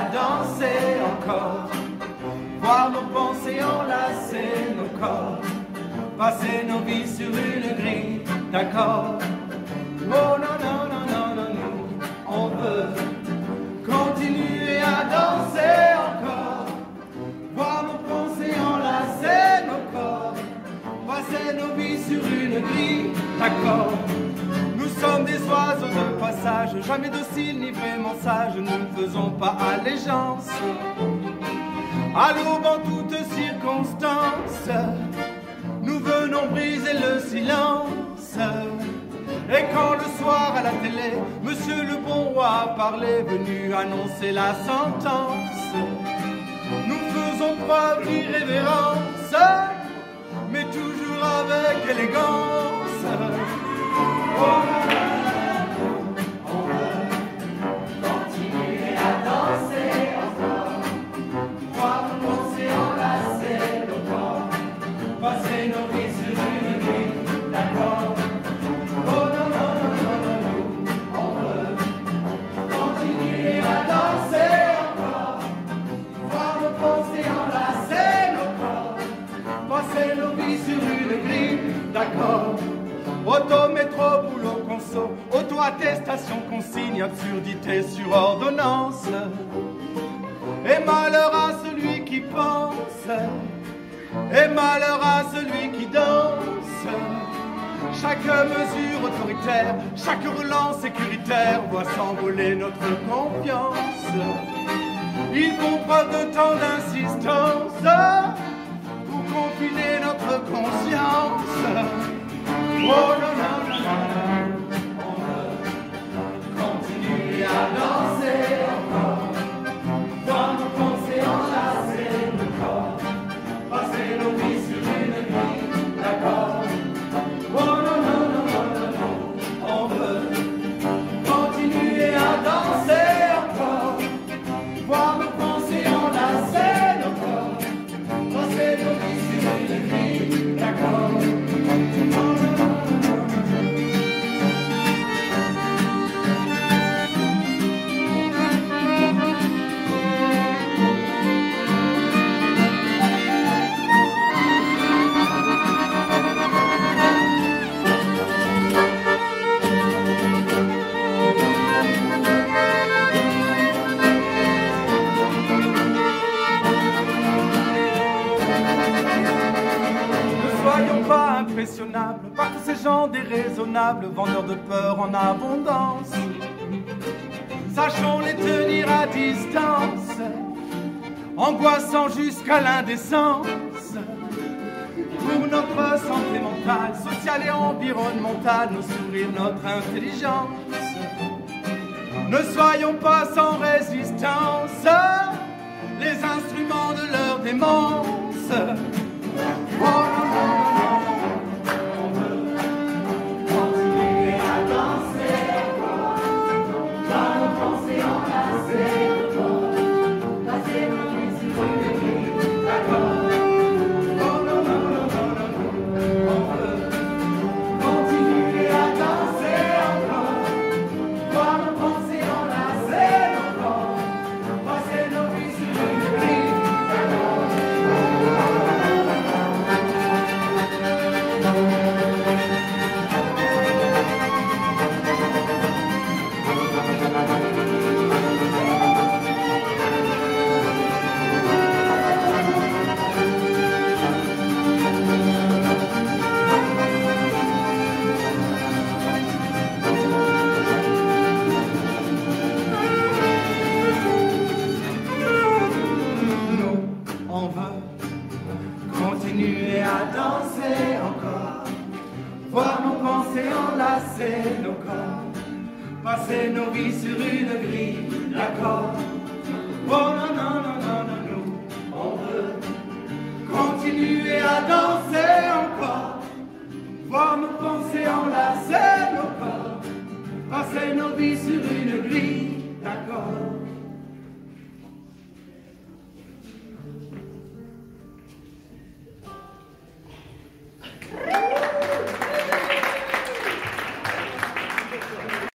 à danser encore, voir nos pensées enlacer nos corps, passer nos vies sur une grille d'accord. Oh non, non, non, non, non, non, on veut continuer à danser encore, voir nos pensées enlacer nos corps, passer nos vies sur une grille d'accord. Nous sommes des oiseaux de passage, jamais dociles ni vraiment sages, nous ne faisons pas allégeance à l'aube en toutes circonstances. Nous venons briser le silence. Et quand le soir à la télé, Monsieur le bon roi parlait, venu annoncer la sentence, nous faisons preuve d'irrévérence, mais toujours avec élégance. Oh, on veut continuer à danser encore, voir nos pensées enlacer nos corps, passer nos vies sur une grille d'accord. Oh non, non, non, non, non, non, on veut continuer à danser encore, voir nos pensées enlacer nos corps, passer nos vies sur une grille d'accord. Auto, métro, boulot, conso, auto-attestation, consigne, absurdité sur ordonnance. Et malheur à celui qui pense, et malheur à celui qui danse. Chaque mesure autoritaire, chaque relance sécuritaire voit s'envoler notre confiance. Ils font preuve de tant d'insistance pour confiner notre conscience. Oh non, non, non, non, on veut continuer à danser encore, voir nos pensées enlacer nos corps, passer nos vies sur une grille d'accord. Oh non, non, non, non, non, non, on veut continuer à danser encore, voir nos pensées enlacer nos corps, passer nos vies sur une grille d'accord. Par tous ces gens déraisonnables, vendeurs de peur en abondance. Sachons les tenir à distance, angoissant jusqu'à l'indécence. Pour notre santé mentale, sociale et environnementale, nos sourires, notre intelligence. Ne soyons pas sans résistance, les instruments de leur démence. Oh, nos corps, passer nos vies sur une grille d'accord. Oh non, non, non, non, non, nous, on veut continuer à danser encore, voir nos pensées enlacer nos corps, passer nos vies sur une grille d'accord.